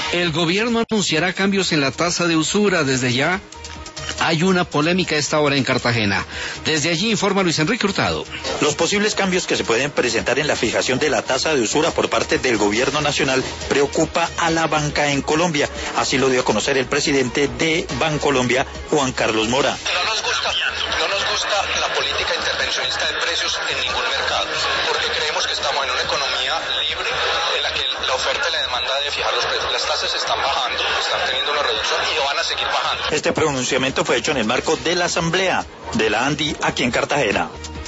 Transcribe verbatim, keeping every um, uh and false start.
El gobierno anunciará cambios en la tasa de usura. Desde ya hay una polémica a esta hora en Cartagena. Desde allí informa Luis Enrique Hurtado. Los posibles cambios que se pueden presentar en la fijación de la tasa de usura por parte del gobierno nacional preocupa a la banca en Colombia. Así lo dio a conocer el presidente de Bancolombia, Juan Carlos Mora. No nos gusta, no nos gusta la política intervencionista de precios en ningún mercado, porque creemos que estamos en una economía libre en la que la oferta y la demanda de fijar los precios. Las tasas están bajando, están teniendo una reducción y van a seguir bajando. Este pronunciamiento fue hecho en el marco de la asamblea de la ANDI aquí en Cartagena.